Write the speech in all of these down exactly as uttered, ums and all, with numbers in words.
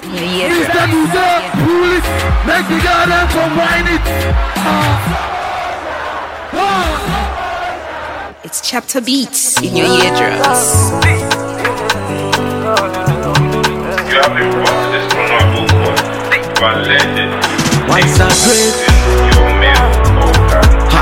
Yeah, Mister Musa, pull it, make the garden combine it. Ah. Ah. It's chapter beats in your eardrums. You have been brought to this honorable court by legend. Once I great, Your mail, ha.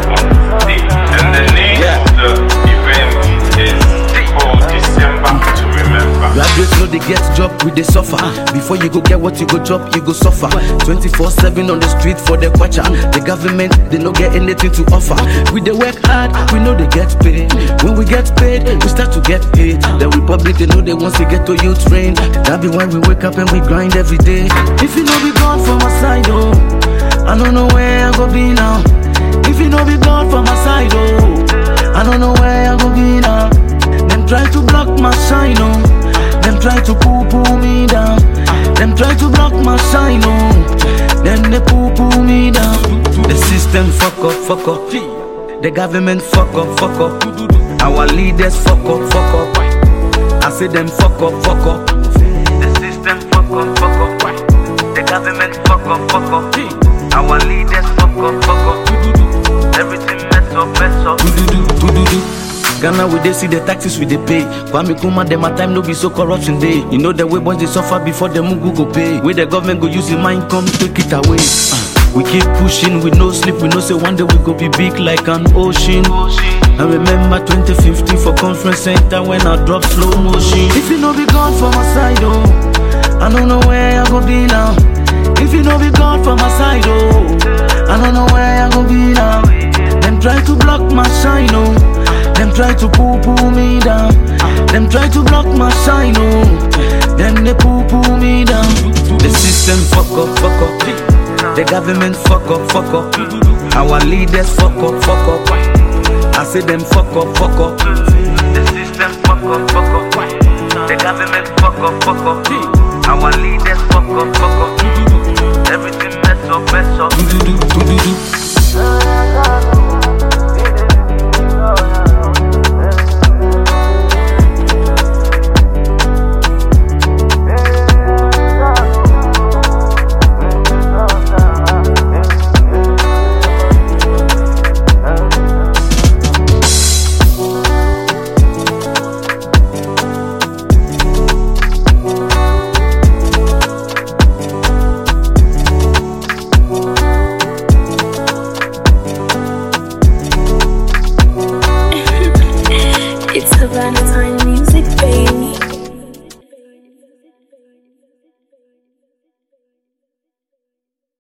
and the name Yeah. of the event is called December to Remember. Graduates know they get job, we they suffer. Before you go get what you go chop, you go suffer. twenty-four seven on the street for the quacha. The government, they no get anything to offer. We they work hard, we know they get paid. When we get paid, we start to get paid. The Republic, they know they want to get to you train. That be why we wake up and we grind every day. If you know be gone from my side, oh, I don't know where I go be now. If you know be gone from my side, oh, I don't know where I go be now. Them try to block my shine, oh. Them try to poo-poo me down. Them try to block my shine, oh. Then they poo-poo me down. The system fuck up, fuck up. The government fuck up, fuck up. Our leaders fuck up, fuck up. I say them fuck up, fuck up. The system fuck up, fuck up. The government fuck up, fuck up. Our leaders fuck up, fuck up. Everything mess up, mess up. Ghana we they see the taxes we they pay. Kwame Kuma them at time no be so corruption day. You know the way boys they suffer before the Mugu go pay. Where the government go use the mind come take it away. Uh, we keep pushing with no sleep. We know say one day we go be big like an ocean. I remember twenty fifteen for conference center when I drop slow motion. If you know be gone from my side, oh, I don't know where I go be now. If you know be gone from my side, oh, I don't know where I go be now. Them try to block my shine, oh. Them try to poo-poo me down. Them try to block my shine, oh. Then they poo-poo me down. The system fuck up, fuck up. The government fuck up, fuck up. Our leaders fuck up, fuck up. I say them fuck up, fuck up. The system fuck up, fuck up. The government fuck up, fuck up. Our leaders fuck up, fuck up. Everything mess up, mess up.